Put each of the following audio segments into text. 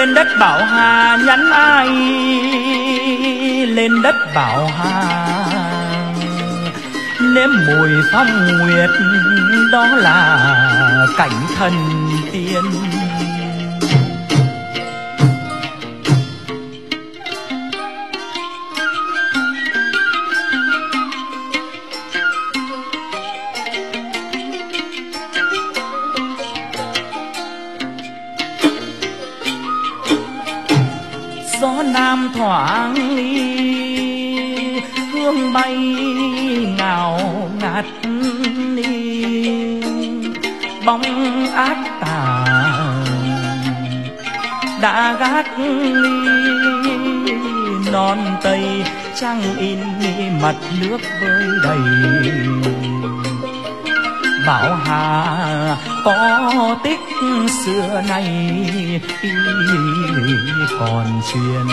Lên đất Bảo Hà nhắn ai, lên đất Bảo Hà nếm mùi phong nguyệt, đó là cảnh thần tiên. Gió nam thoảng đi, hương bay ngào ngạt đi, bóng ác tà đã gác ly, non tây trăng in mặt nước vơi đầy. Bảo Hà có tích xưa nay còn truyền.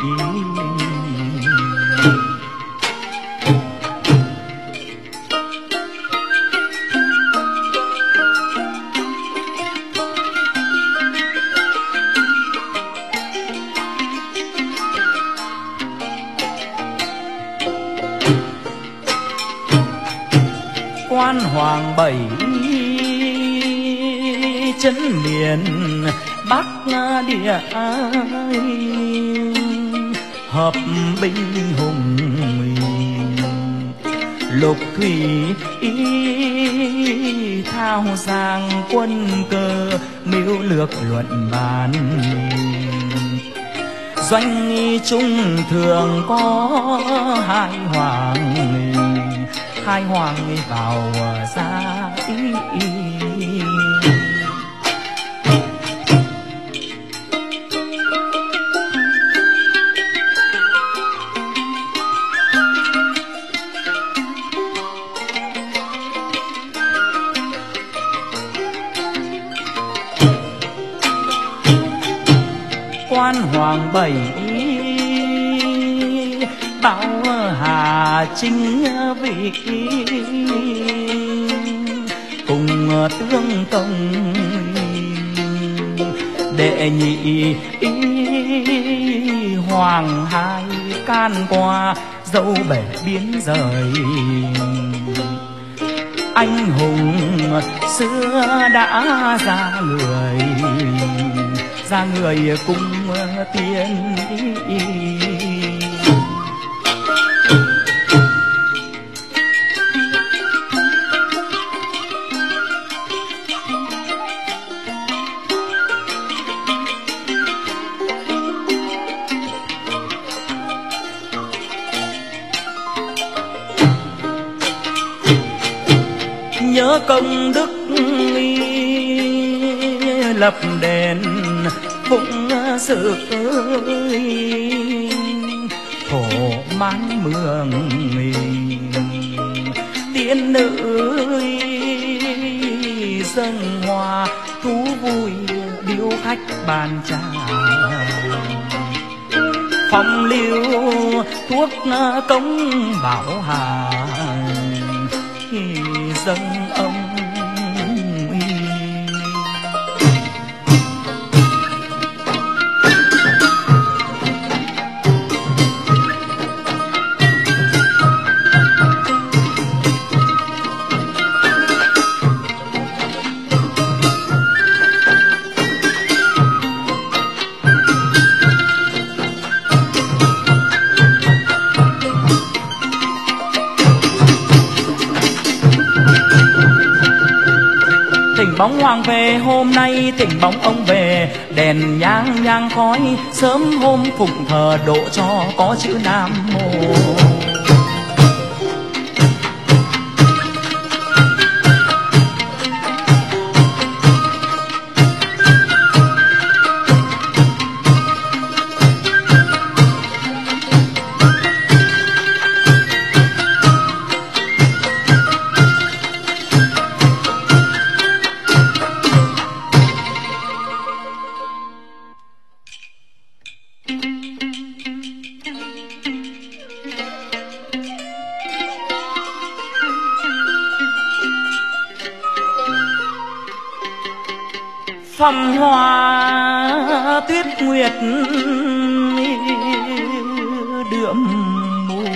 Quan Hoàng Bảy chân miền Bắc Địa, hợp binh hùng lục thủy, thao giang quân cơ, mưu lược luận bàn. Doanh trung thường có hai hoàng vào ra Quan Hoàng Bảy Bảo Hà chính vị, cùng tương công đệ nhị hoàng hai, can qua dẫu bể biến rời. Anh hùng xưa đã ra người cùng tiên. Nhớ công đức lập đền phụng sự, thổ mái mường tiên nữ dâng hoa thú vui, điếu khách bàn trà phong lưu thuốc cống Bảo Hà dâng ông. Bóng hoàng về hôm nay, thỉnh bóng ông về, đèn nhang nhang khói, sớm hôm phụng thờ độ cho có chữ Nam Mô. phong hoa tuyết nguyệt đượm mùi,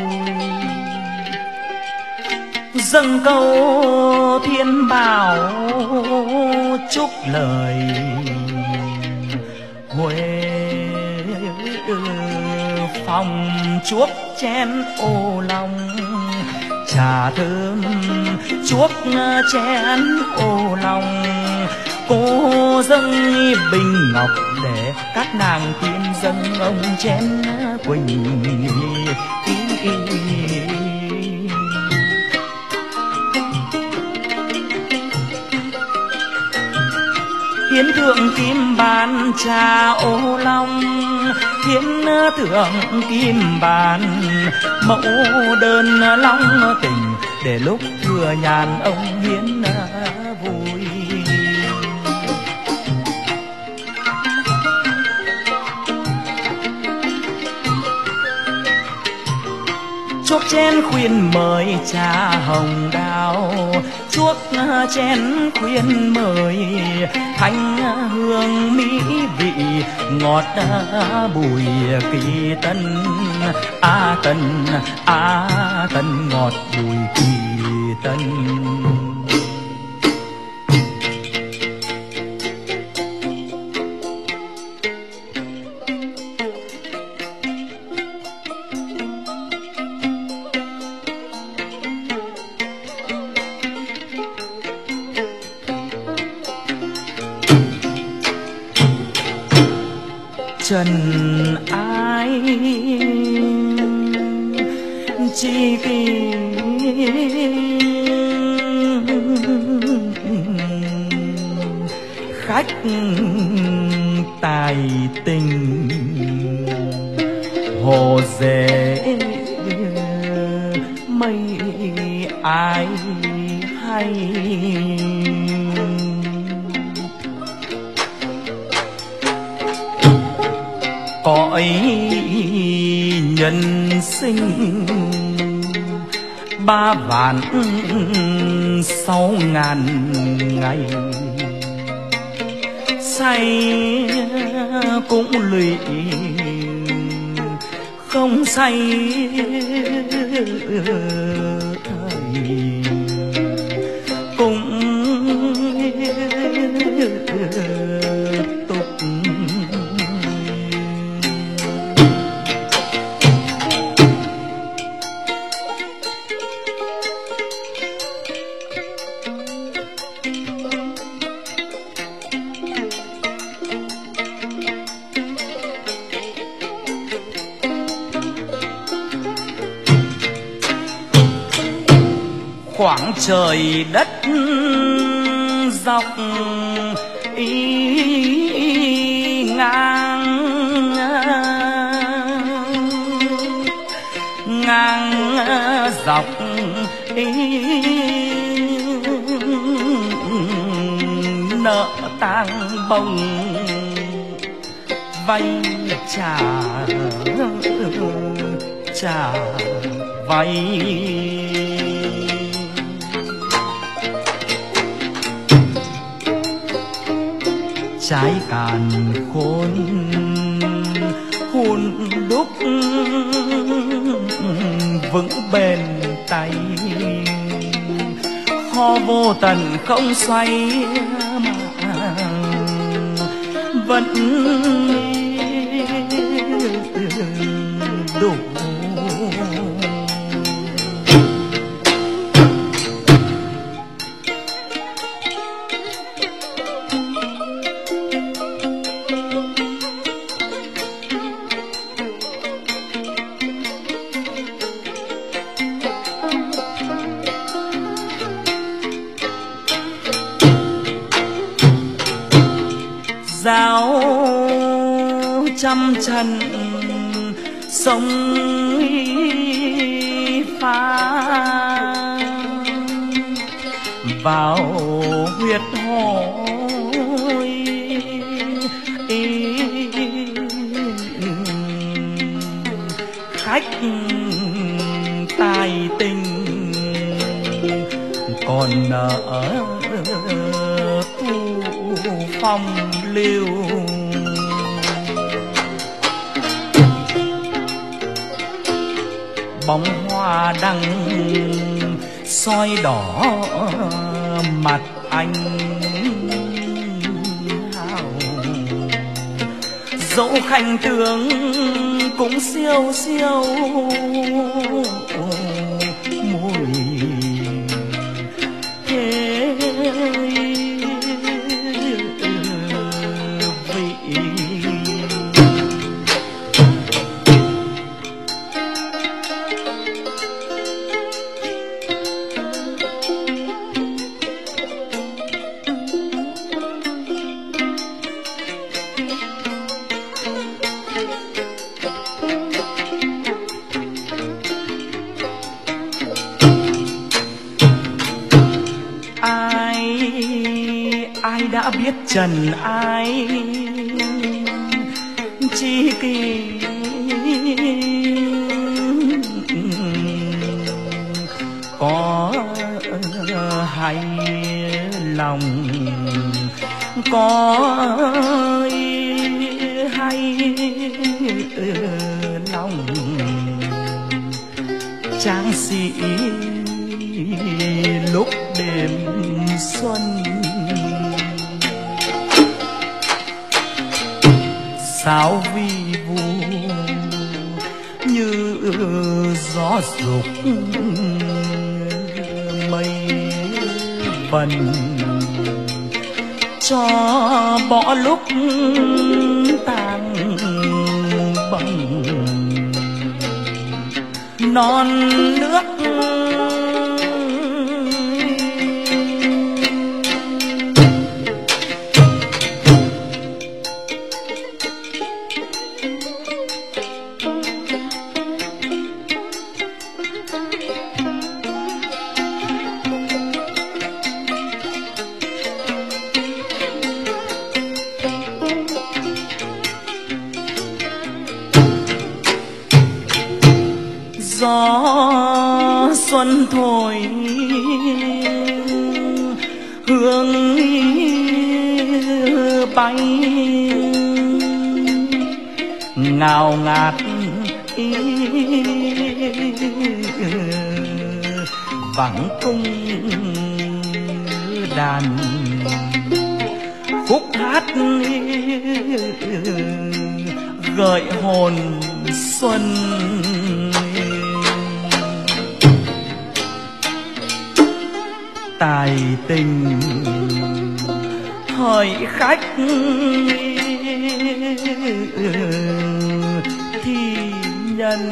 dâng câu thiên bảo chúc lời Huế. Phòng chuốc chén ô long trà thơm chuốc chén ô long, cô dâng bình ngọc để các nàng tiên dâng ông chén quỳnh. Hiến thượng kim bàn trà ô long, hiến thượng kim bàn mẫu đơn long tình, để lúc thừa nhàn ông hiến vui. Chuốc chén khuyên mời trà hồng đào, chuốc chén khuyên mời thanh hương mỹ vị ngọt bùi kỳ tân. Tân ngọt bùi kỳ tân. Trần ai chi kỳ khách tài tình, hồ dễ mây ai hay. Cõi nhân sinh 3.000 ngày, say cũng lụy không say cũng tục. Khoảng trời đất dọc ngang dọc nợ tang bông vay trả vay. Trái càn khôn hun đúc vững bền tay, kho vô tận không xoay mà vẫn đủ. Giáo trăm trần sông phá vào huyết hối, khách tài tình còn nợ thu phong lưu. Bóng hoa đăng soi đỏ mặt anh hào, dẫu khanh tướng cũng siêu siêu mùi thế vị. Ai đã biết trần ai chi kỳ, có hay lòng có hay lòng tráng sĩ lúc đêm xuân. Sao vi vu như gió dục mây vần, cho bỏ lúc tàn bồng non nước. Gió xuân thổi hương bay ngào ngạt vắng cung đàn khúc hát gợi hồn xuân. Tài tình hỏi khách thi nhân,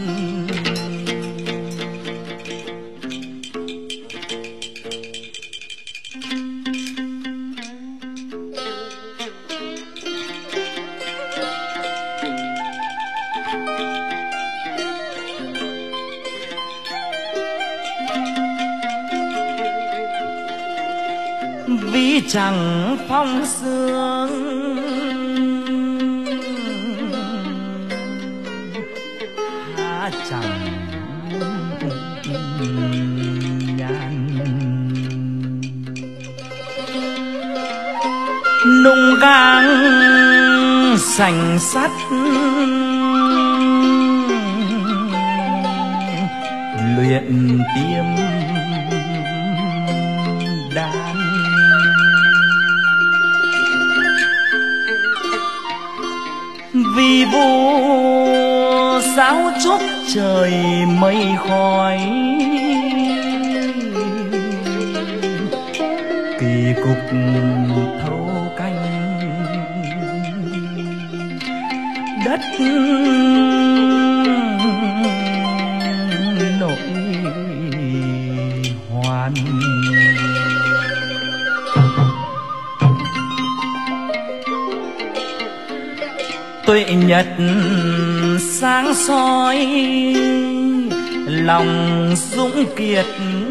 vì chẳng phong sương há chẳng nhàn, nung gang sành sắt luyện tiêm đan. Vì vô giáo chúc trời mây khói, kỳ cục thâu canh đất nội hoàn. Tuệ nhật sáng soi lòng dũng kiệt,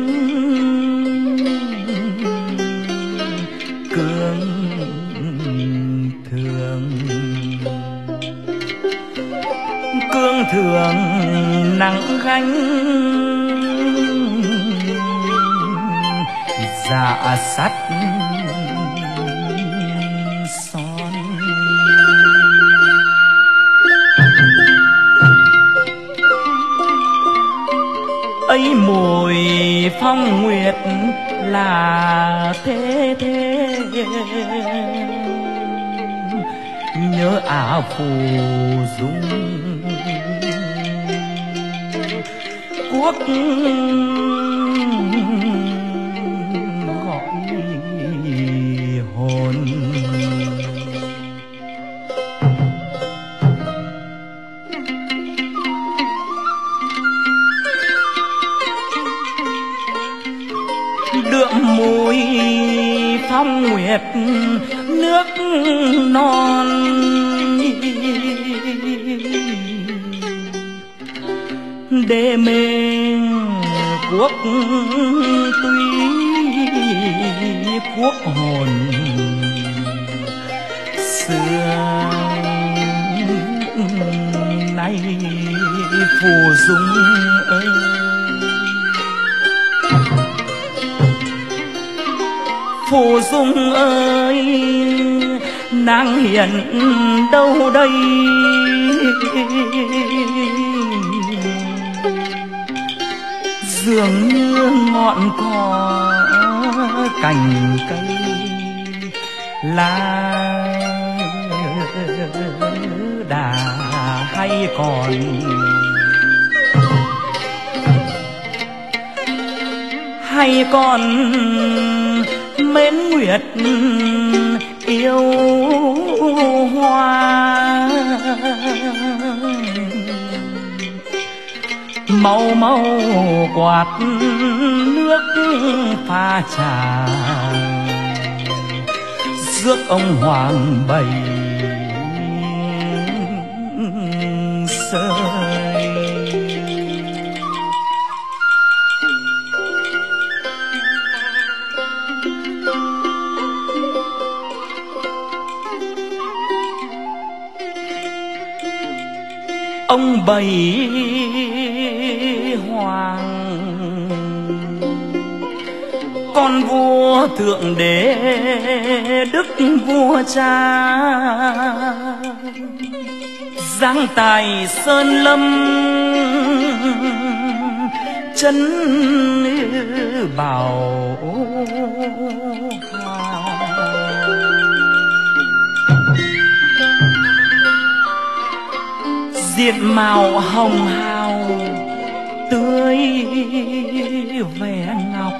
cương thường nắng gánh, dạ sắt ấy mùi phong nguyệt là thế thế, nhớ áo phù dung quốc gọi hồn. Đượm mùi phong nguyệt nước non, đê mê quốc tuy quốc hồn xưa nay phù dung ơi. Phù dung ơi, nàng hiện đâu đây? Dường như ngọn cỏ cành cây lá đà hay còn mến nguyệt yêu hoa. Mau mau quạt nước pha trà rước ông hoàng bầy sơi. Ông bầy hoàng con vua thượng đế đức vua cha, giang tài sơn lâm chân bảo hòa. Diện mạo hồng hào tươi vẻ ngọc,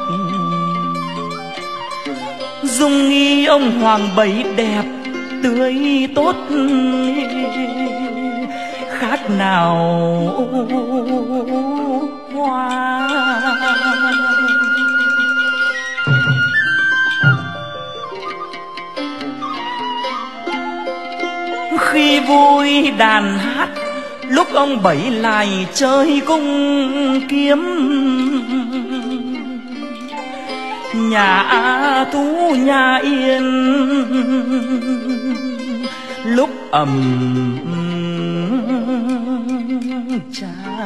dung nghi ông hoàng bấy đẹp tươi tốt, khác nào hoa. Khi vui đàn hát, lúc ông bảy lại chơi cung kiếm, nhà Tú nhà Yên lúc ầm trà.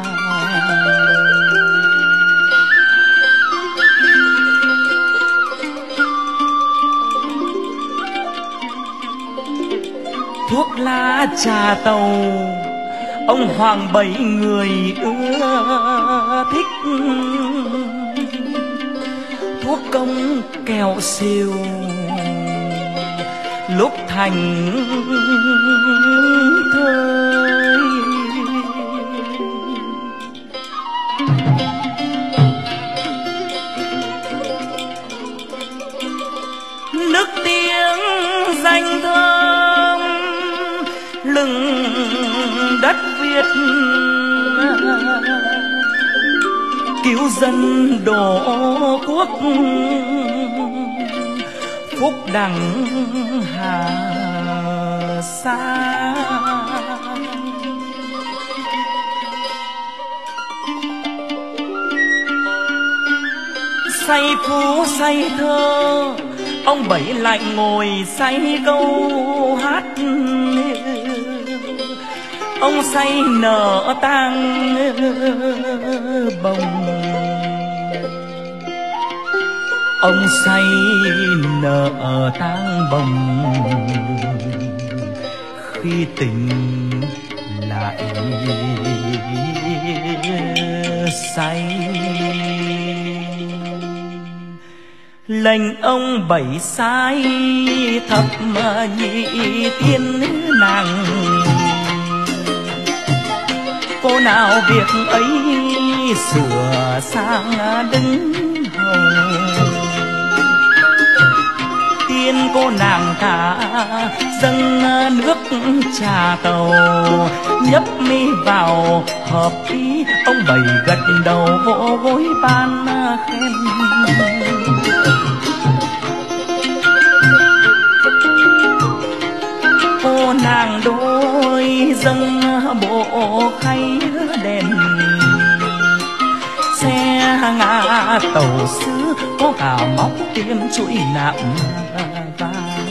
Thuốc lá trà tàu ông hoàng bảy người ưa thích, thuốc công kẹo siêu lúc thành thơi. Nước tiếng danh thơm lừng đất Việt, cứu dân đổ quốc phúc đẳng hà sa. Say phú say thơ ông bảy lại ngồi say câu hát, ông say nở tang bồng, ông say nở tang bồng. Khi tỉnh lại say lệnh ông bảy sai thập nhị tiên nàng. Cô nào việc ấy sửa sang đứng hầu, tiên cô nàng thả dâng nước trà tàu, nhấp mi vào hợp ý. Ông bảy gật đầu vỗ gối ban khen. Cô nàng đôi dâng bộ khay đèn, xe ngã tàu sứ có cả móc tiêm chuỗi nạm vàng.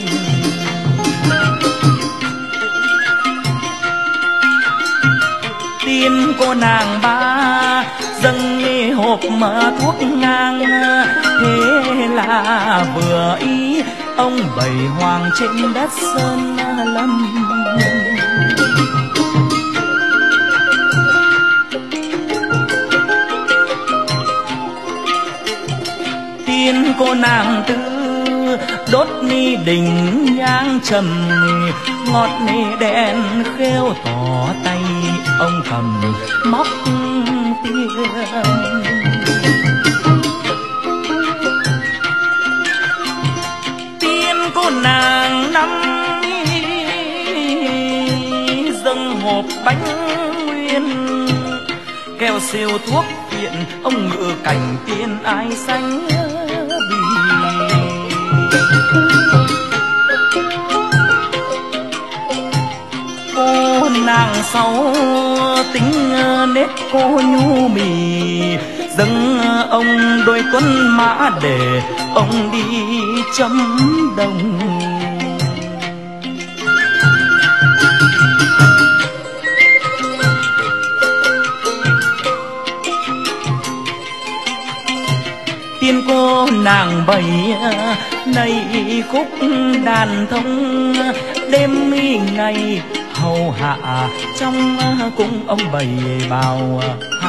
Tiên cô nàng ba dâng hộp thuốc ngang, thế là vừa ý ông bảy hoàng trên đất sơn lâm. Tiên cô nàng tư đốt ni đình nhang trầm, ngọt ni đèn khêu tỏ tay ông cầm móc tiền. Tiên cô nàng năm dâng hộp bánh nguyên, keo siêu thuốc viện ông ngự cảnh tiên ai xanh bì. Cô nàng sau tính nết cô nhu mì, dâng ông đôi tuấn mã để ông đi chấm đồng. Tiên cô nàng bảy nầy khúc đàn thông, đêm ngày hầu hạ trong cung ông bảy bào hạ.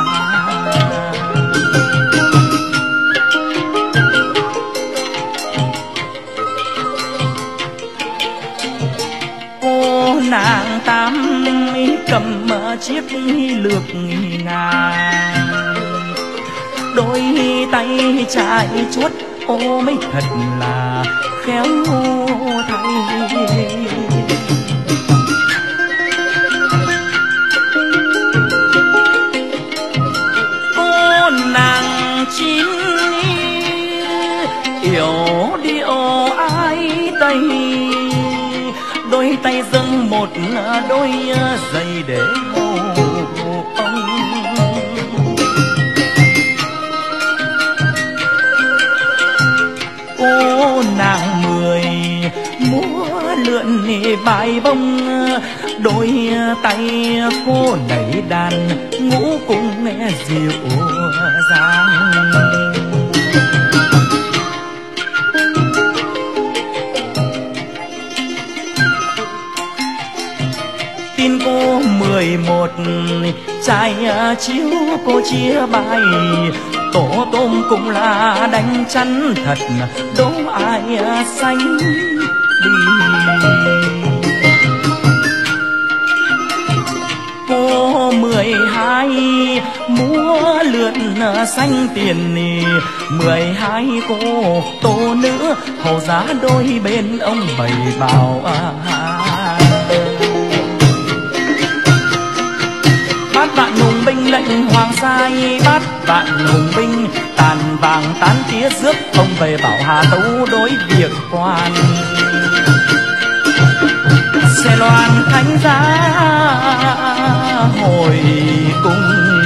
Cô nàng tám cầm chiếc lược ngà, đôi tay trái chuốt ô mới thật là khéo thay. Cô nàng chín yểu điệu ai tay, đôi tay dâng một đôi giày để hầu ông. Cô nàng mười múa lượn bài bông, đôi tay cô đẩy đàn ngũ cung nghe dịu dàng. Tin cô 11 trai chiếu cô chia bài, tổ tôm cũng là đánh chắn thật đố ai xanh đi. Cô 12 múa lượn xanh tiền, 12 cô tô nữ hầu giá đôi bên ông bảy bào. Bát vạn hùng binh lệnh hoàng sai, bát vạn hùng binh tàn vàng tán tía rước ông về bảo Hà Tấu đối việc quan. Xe loan thánh giá hồi cung.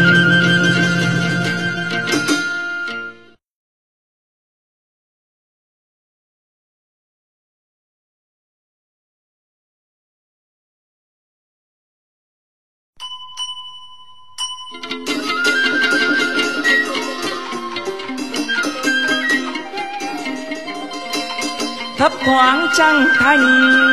Thấp thoáng trăng thanh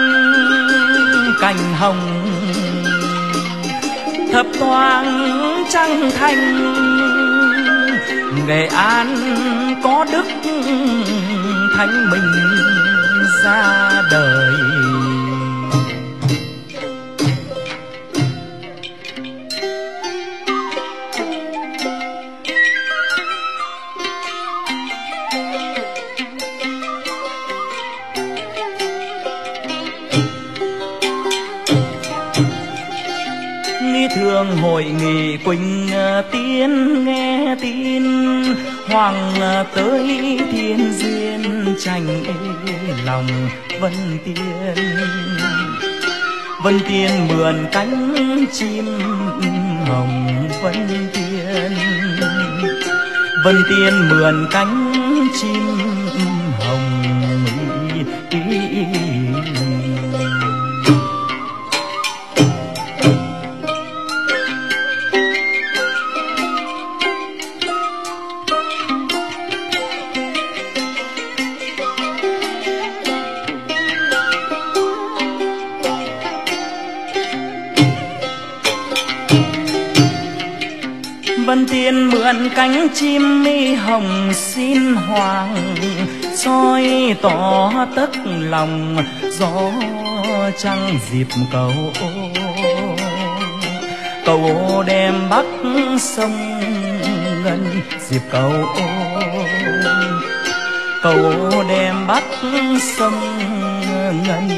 cành hồng, thấp thoáng trăng thanh Nghệ An có đức Thanh Minh ra đời. Thường hội nghị Quỳnh Tiên nghe tin hoàng tới thiên duyên tranh lòng Vân Tiên. Vân Tiên mượn cánh chim hồng Vân Tiên. Vân Tiên mượn cánh chim hồng. Vân Tiên mượn cánh chim mi hồng xin hoàng, soi tỏ tất lòng gió trăng dịp cầu ô. Cầu ô đem bắc sông ngân dịp cầu ô. Cầu ô đem bắc sông ngân.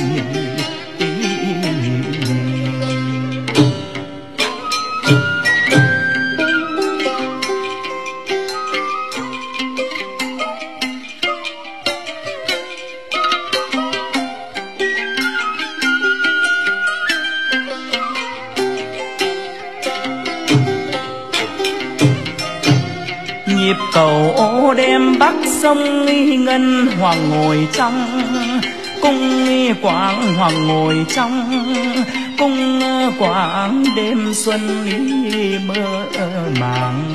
Nhịp cầu ô đêm bắc sông ngân, hoàng ngồi trong cung quảng, hoàng ngồi trong cung quảng. Đêm xuân mơ màng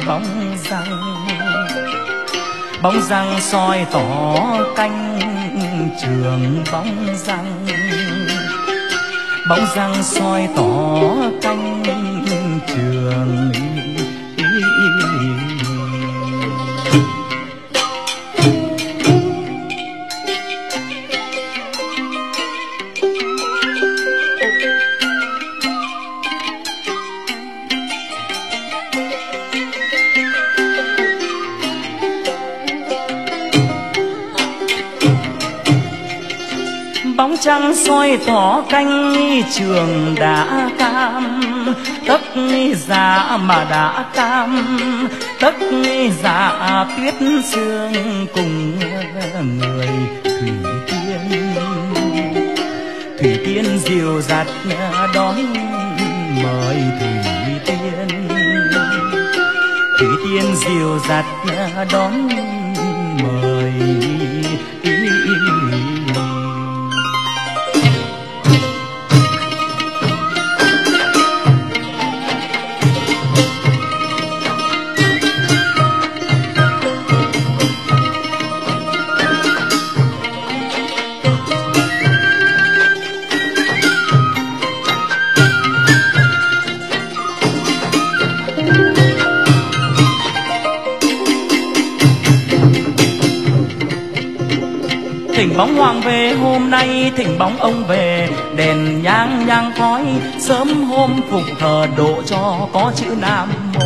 bóng răng soi tỏ canh trường. Bóng răng soi tỏ canh trường. Bóng trăng soi tỏ canh trường đã cam, tất dạ mà đã cam, tất dạ tuyết sương cùng người thủy tiên. Thủy tiên dìu dắt đón mời thủy tiên. Thủy tiên dìu dắt đón mời. Thỉnh bóng hoàng về hôm nay, thỉnh bóng ông về, đèn nhang nhang khói, sớm hôm phục thờ độ cho có chữ Nam Mô.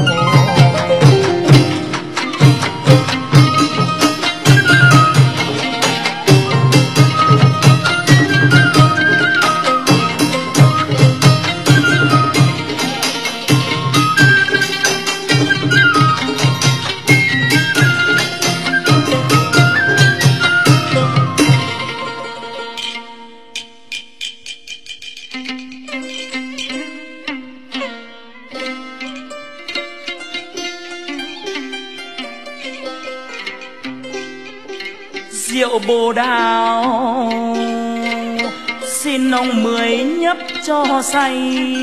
Rượu Bồ Đào xin ông mười nhấp cho say,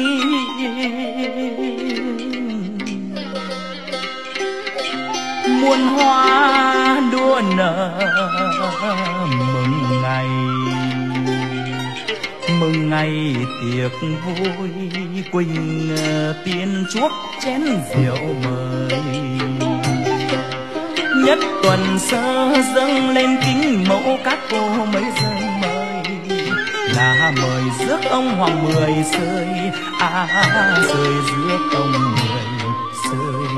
muôn hoa đua nở mừng ngày tiệc vui. Quỳnh Tiên chuốc chén rượu mời. nhất tuần sơ dâng lên kính mẫu các cô mấy dâng mời, là mời rước ông hoàng mười sơi, rơi rước ông mười sơi.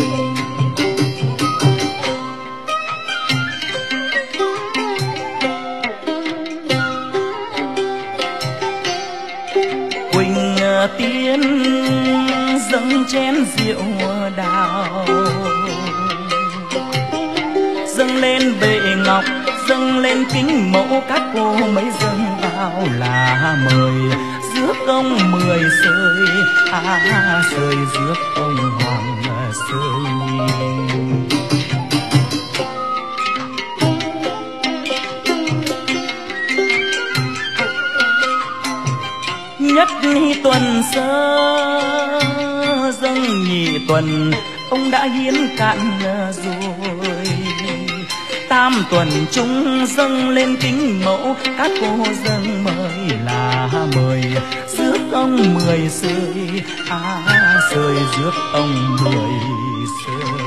Quỳnh tiên dâng chén rượu đào, dâng lên bệ ngọc, dâng lên kính mẫu các cô mấy dâng vào, là mời rước ông mười sơi, sơi rước ông hoàng sơi. Nhất tuần sơ dâng nhị tuần, ông đã hiến cạn rồi. Tam tuần chúng dâng lên kính mẫu, các cô dâng mời, là mời rước ông mười sơi, sơi rước ông mười sơi.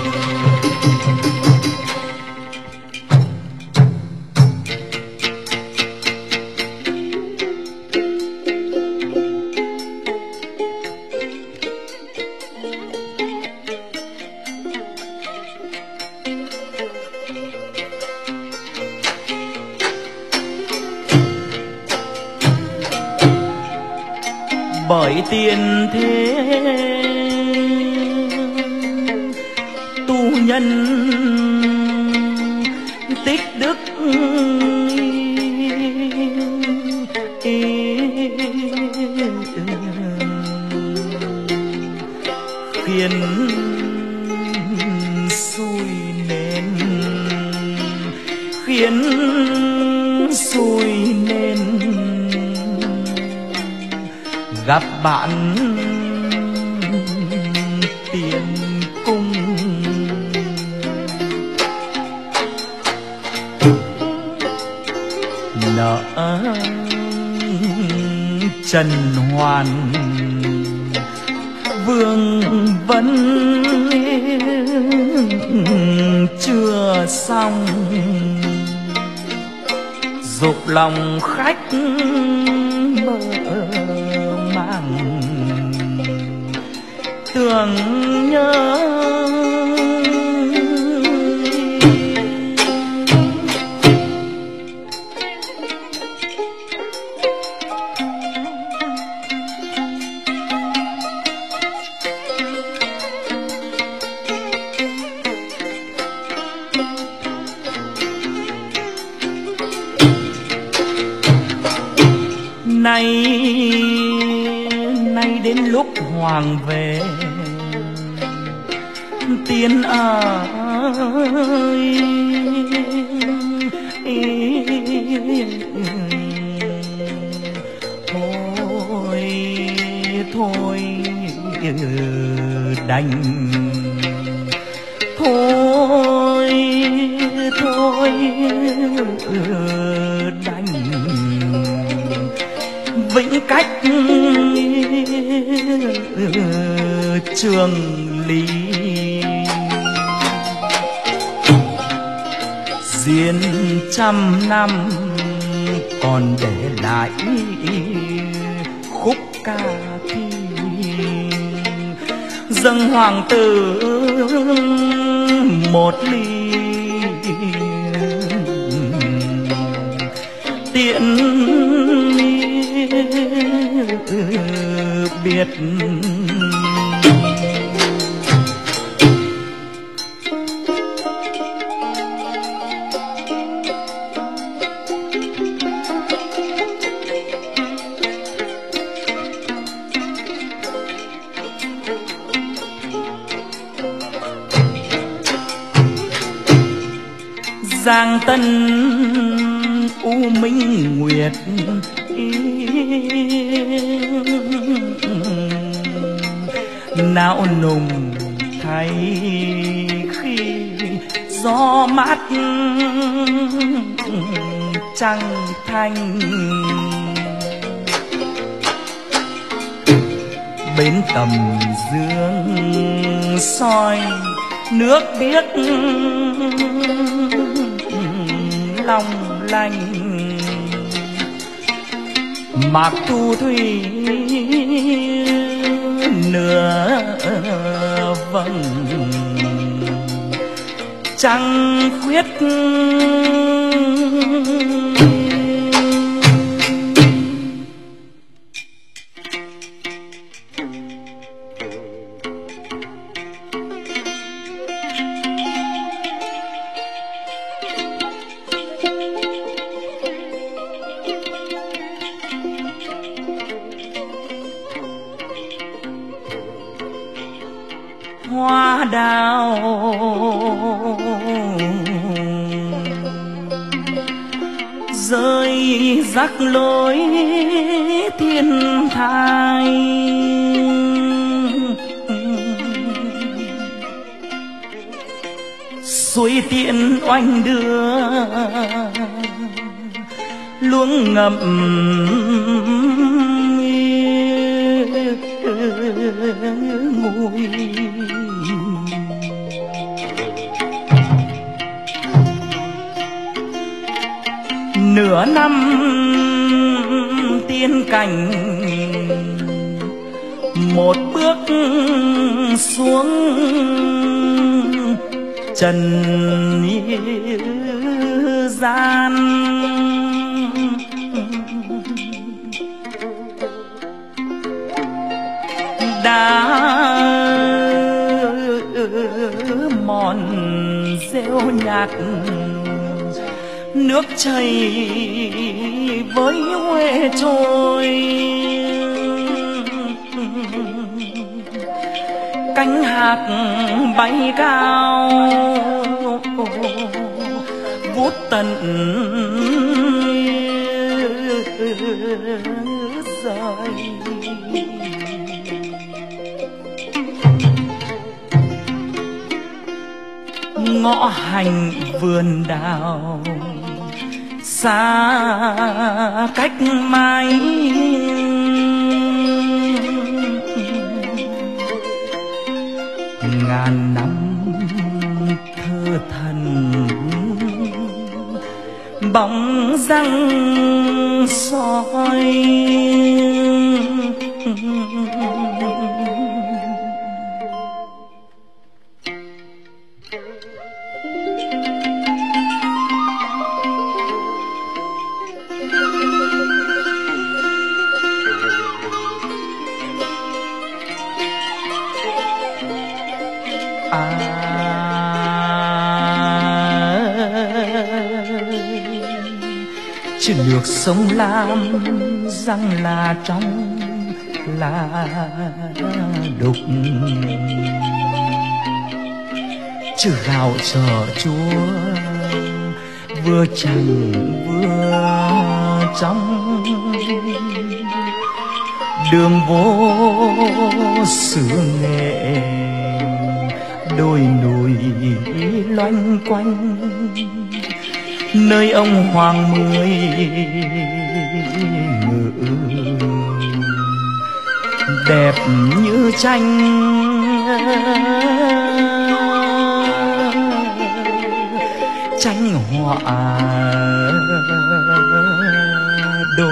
Bởi tiền thế tu nhân tích đức, khiến xui nên, khiến xui nên gặp bạn tiền cung. Nợ trần hoàn vương vấn chưa xong, dục lòng khách mơ màng tưởng nhớ. Nay đến lúc hoàng về, tiên ơi thôi đành, thôi đành vĩnh cách trường lý. Diên trăm năm còn để lại khúc ca thi, dâng hoàng tử một ly tiễn biệt. Giang Tân U Minh Nguyệt não nùng thấy khi gió mát trăng thanh. Bến Tầm Dương soi nước biếc long lanh. Mạc thu thủy nửa vầng trăng khuyết. Hoa đào rơi rắc lối thiên thai. Suối tiện oanh đưa luống ngậm ngùi. Nửa năm tiên cảnh một bước xuống trần gian. Đã mòn rêu nhạt nước chảy với huê trôi. Cánh hạc bay cao vút tận rời. Ngõ hành vườn đào xa cách mái. Ngàn năm thơ thần bóng răng soi. Chứ nước sông Lam răng là trong là đục. Chứ gạo chở chúa vừa chẳng vừa trong. Đường vô xứ nghệ đồi núi loanh quanh. Nơi ông Hoàng Mười ngự đẹp như tranh. Tranh họa đồ.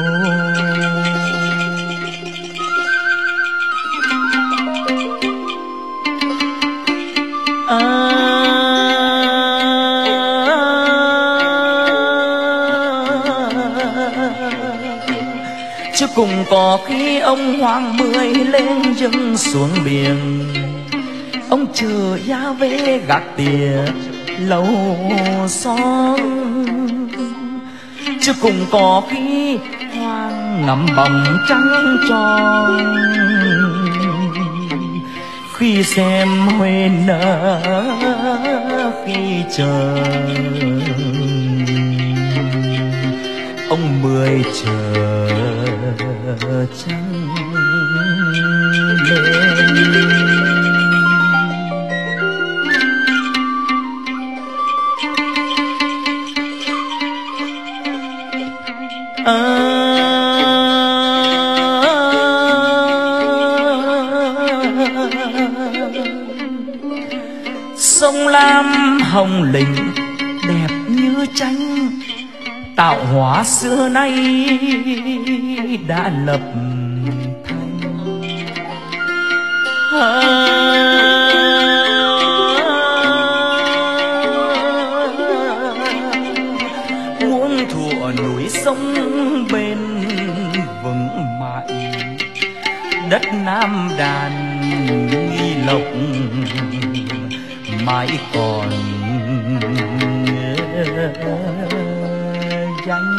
Chứ cùng có khi ông Hoàng Mười lên dâng xuống biển. Ông chờ giá về gác tỉa lâu son. Chứ cùng có khi Hoàng ngắm bóng trăng tròn. Khi xem huê nở khi chờ ông Mười chờ trăng lên. sông Lam hồng lĩnh đẹp như tranh, tạo hóa xưa nay đã lập thành. Muôn thuở núi sông bên vững mãi, đất Nam đàn nghi lộc mãi còn danh.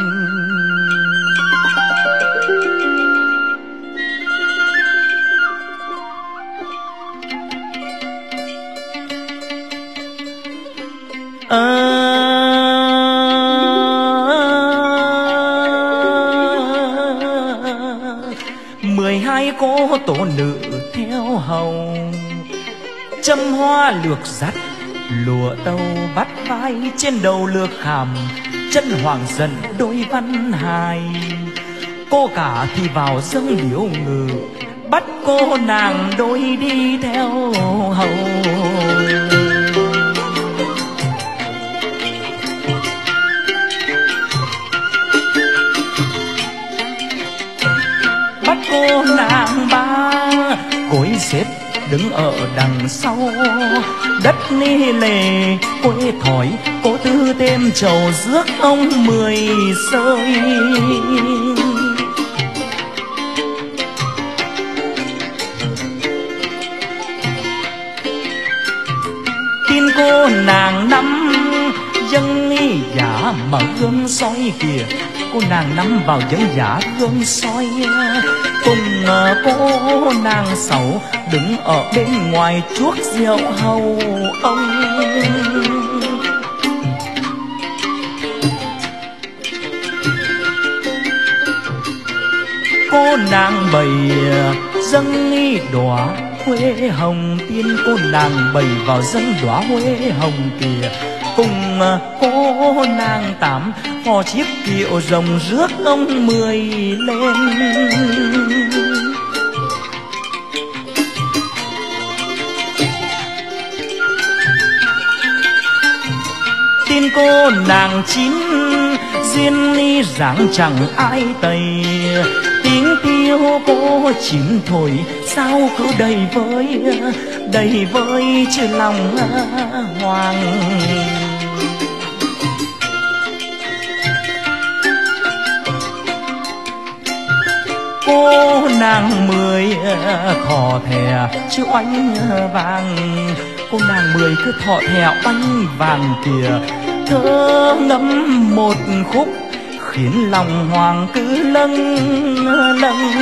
Mười hai cô tổ nữ theo hầu, châm hoa lược dắt lụa tàu vắt vai, trên đầu lược khảm chân hoàng dần đôi văn hài. Cô cả thì vào dâng điếu ngự, bắt cô nàng đôi đi theo hầu. Bắt cô nàng ba cối xếp đứng ở đằng sau, đất ni lề quê thỏi, cô tư thêm trầu rước ông 10 sơi. Tin cô nàng năm dâng giả mà gương soi kìa, cô nàng nắm vào dâng giả gương soi. Cùng cô nàng sáu đứng ở bên ngoài chuốc rượu hầu ông. Cô nàng bày dâng đóa huế hồng tiên, cô nàng bày vào dâng đóa huế hồng kìa. Cùng cô nàng tám phò chiếc kiệu rồng rước ông 10 lên. Tin cô nàng chín duyên dáng chẳng ai tày, tiếng tiêu cô chín thổi sao cứ đầy vơi chứ lòng hoàng. Cô nàng 10 thỏ thẻ chứ oánh vàng, cô nàng 10 cứ thọ thẻ oánh vàng kìa. Thơ ngâm một khúc khiến lòng hoàng cứ lâng lâng.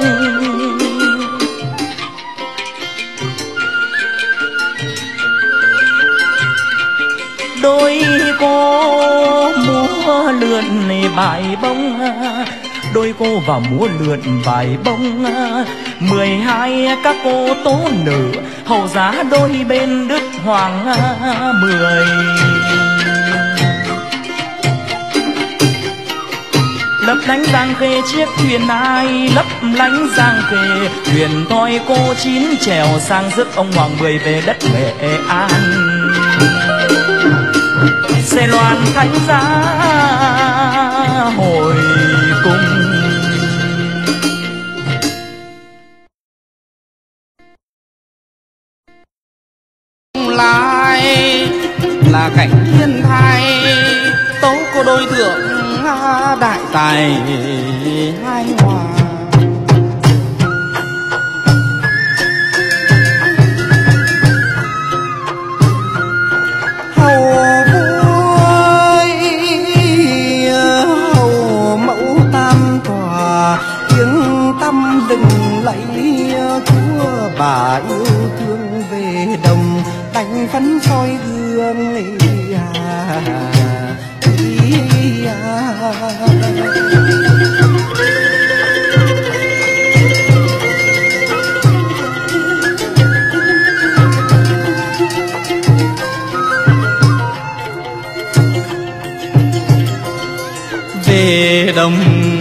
Đôi cô múa lượn bài bông, đôi cô vào múa lượn bài bông. 12 các cô tố nữ hầu giá đôi bên đức hoàng 10. Lấp lánh giang khê chiếc thuyền ai, lấp lánh giang khê thuyền toi cô chín chèo sang rước ông hoàng 10 về đất Nghệ An. Xe loan thánh giá hồi cung. Lại là cảnh thiên thai, tấu cô đôi thượng đại tài hai hòa. Hầu mẫu tam tòa tiếng tâm đừng lấy, chúa bà yêu thương về đồng đánh phấn soi gương về đồng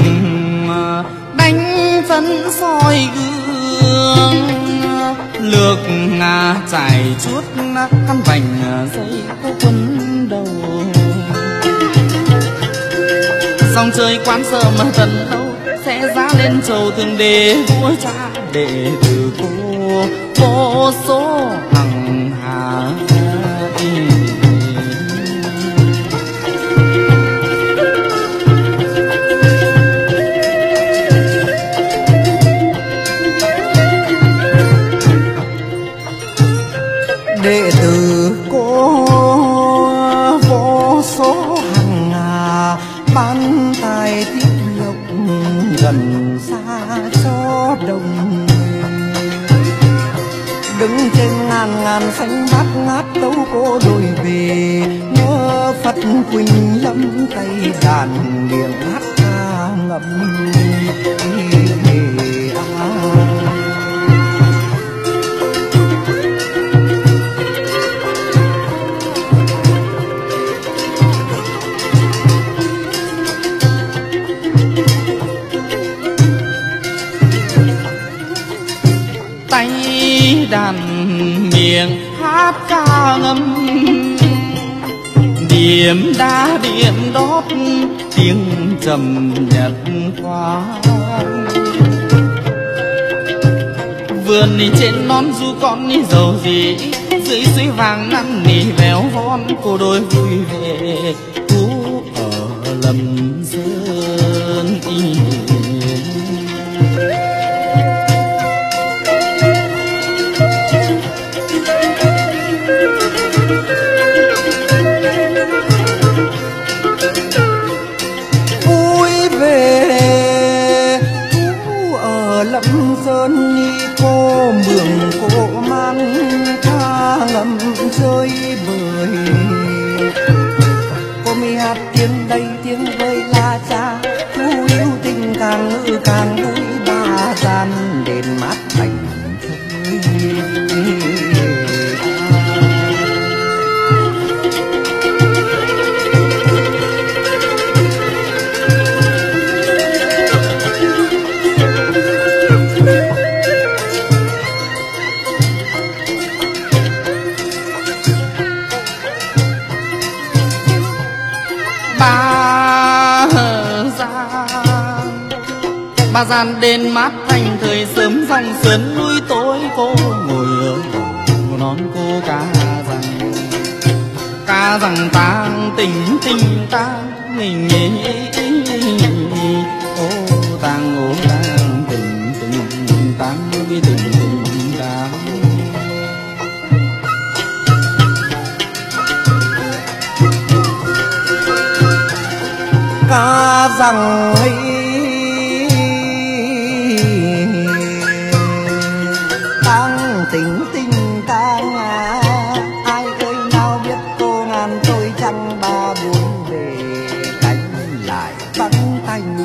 đánh phấn soi gương, lược trải chuốt khăn vành dây có quấn đầu. Dòng trời quán sớm tận đâu sẽ giá lên trầu thường để vua cha đệ tử cô vô số hằng hà. Đệ tử cô vô số hàng ngà ban tài tiếp lộc gần xa cho đồng. Đứng trên ngàn ngàn xanh bát ngát tấu cô đôi về nhớ Phật Quỳnh Lâm tay đàn miệng hát ca ngậm. Tay đàn miệng hát ca ngâm, điểm đá điểm đót tiếng trầm nhật qua. Vườn trên non du con dầu gì dưới suối vàng năn nỉ véo von cô đôi vui về tú ở Lâm Sơn. Lâm Sơn như cô mường cô man ca ngầm rơi bời. Cô mi hát tiếng đây tiếng vơi la cha thu yêu tình càng ngữ càng vui ba gian đền mát thành thơi. Ba gian đền mát thành thời sớm dòng sớm núi tối cô ngồi ở một non cô ca rằng tang tình tình tang mình ô tang tình tình tang với tình tình tang. Ca rằng tình tình tang ai ơi nào biết cô ngàn tôi chẳng ba buồn về cánh lại vắng tanh.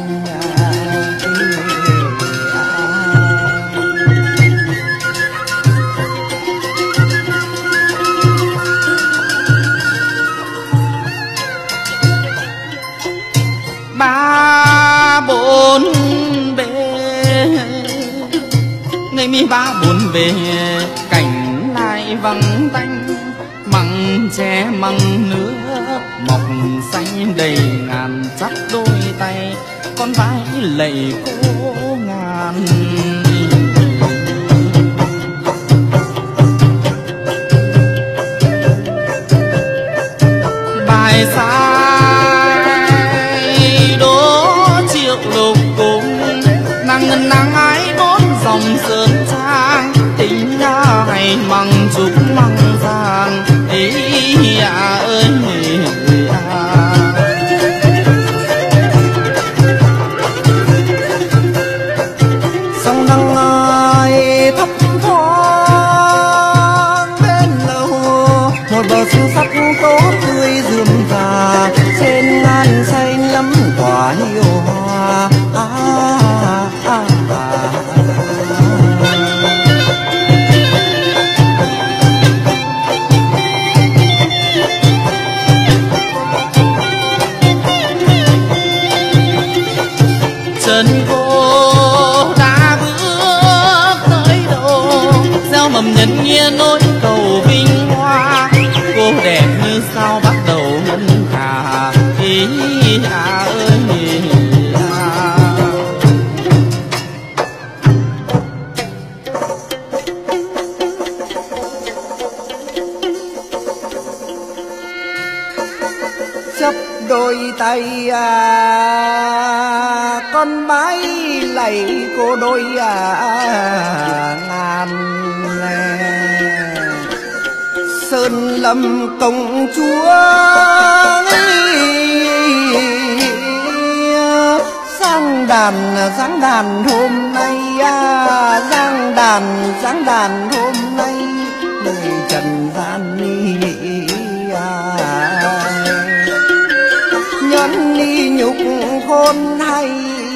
Ba bốn bề ngày mi ba bốn về cảnh lại vắng tanh, măng tre măng nước mọc xanh đầy ngàn chắc đôi tay con vai lạy cô ngàn. Bài sai đố triệu lục cung nàng nàng ái đốt dòng sơn trang tình ra hay măng chúc măng vàng ấy ơi sông nắng ai thấp thoáng bên lâu một bờ sông sắc tốt tươi rườm rà trên ngàn xanh lắm tỏa nhiều hoa. Chân cô đã bước tới đâu gieo mầm nhân nghĩa nỗi cầu vinh hoa. sao bắt đầu ngân hà ý ơi chấp đôi tay con mái lạy cô đôi ngàn sơn lâm công chúa giang đàn hôm nay giang đàn hôm nay người trần gian nhân đi nhục khôn hay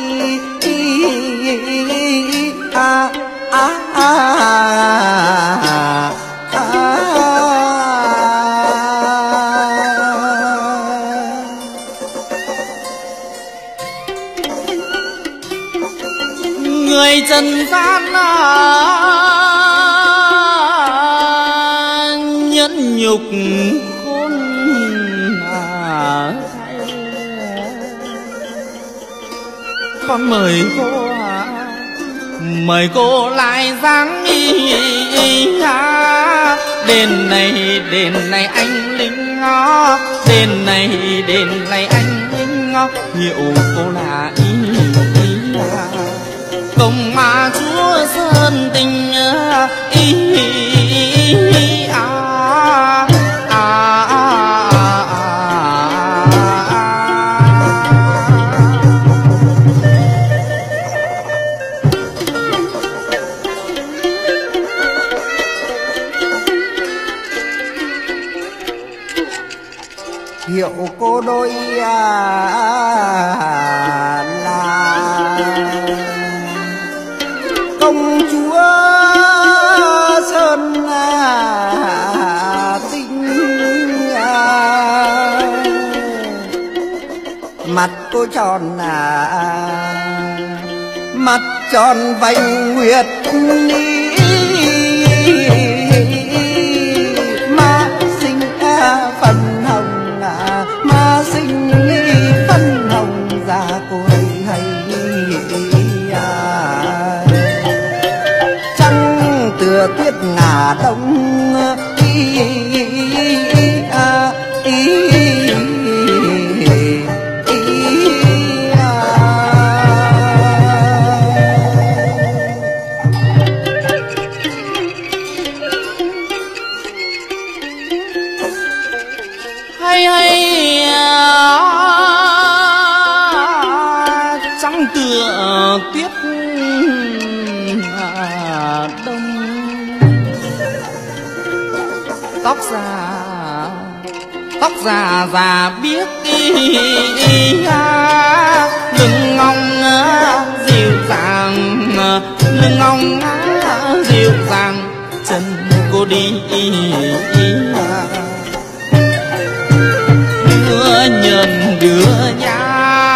người trần gian nhẫn nhục khôn con mời cô lại dáng đền này anh lính đền này anh lính hiệu cô là công mà chúa sơn tình hiệu cô đôi là công chúa sơn tinh mặt cô tròn mặt tròn vành nguyệt mà sinh phần hồng mà sinh phân hồng già cội hay trăng tựa tuyết ngả đông trắng tựa tuyết đông tóc già già biết lưng ngong dịu dàng lưng ngong dịu dàng chân cô đi đưa nhờn đưa nhà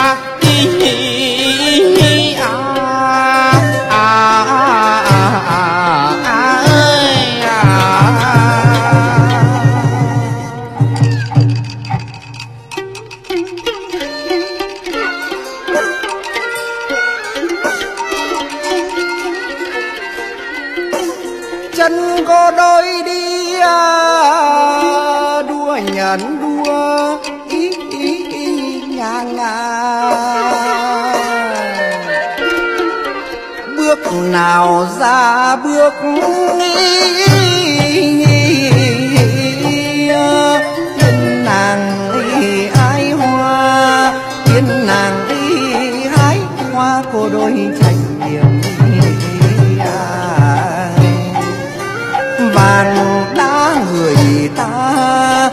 chân cô đôi đi đua nhẫn đua nhàng bước nào ra bước tiên nàng hái hoa tiên nàng hái hoa cô đôi thành điểm vàng đá người ta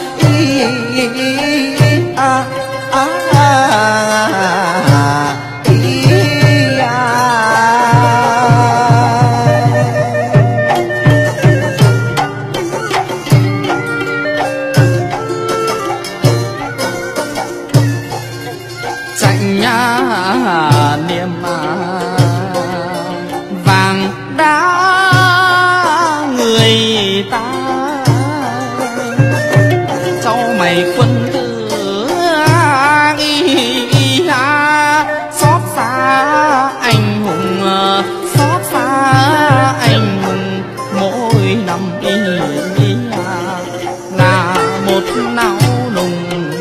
chạy nhá niềm vàng đá người ta sau mày quân tử xót xa anh hùng, xót xa anh hùng mỗi năm là một não nùng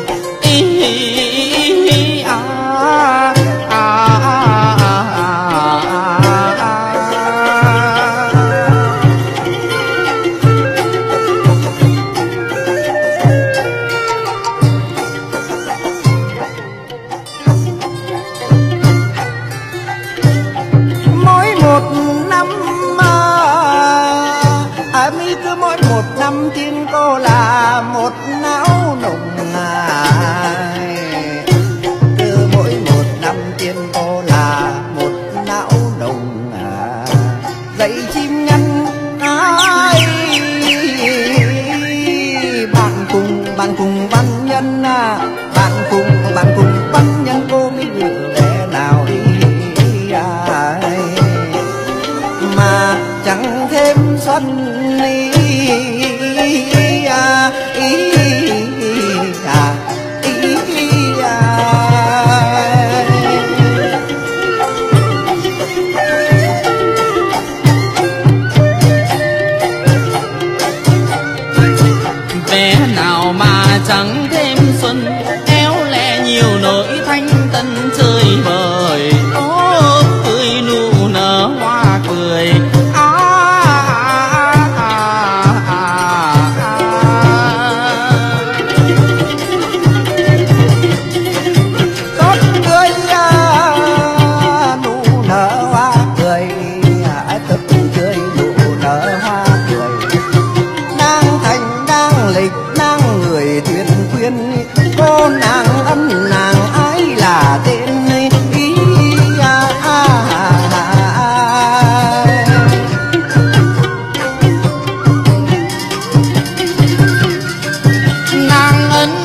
năm tiên cô là một não nùng cứ mỗi một năm tiên cô là một não nùng dạy chim ngân bạn cùng văn nhân bạn cùng văn nhân cô mới gửi lẽ nào đi mà chẳng thêm xuân bé nào mà chẳng thêm xuân éo le nhiều nỗi thanh tân chơi bời cười nụ nở hoa cười cô nàng ân nàng ái là tên ý nàng ân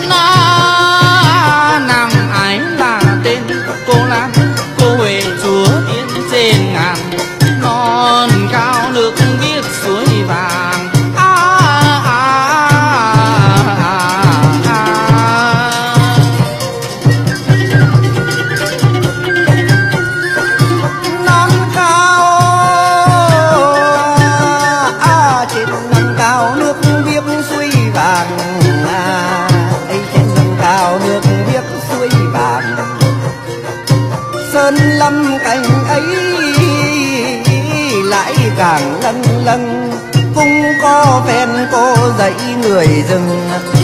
nàng ái là tên cô Lan cô Huệ chúa tiên trên ngàn non cao nước biếc suối vàng sơn lâm cảnh ấy lại càng lân lân cũng có ven cô dạy người rừng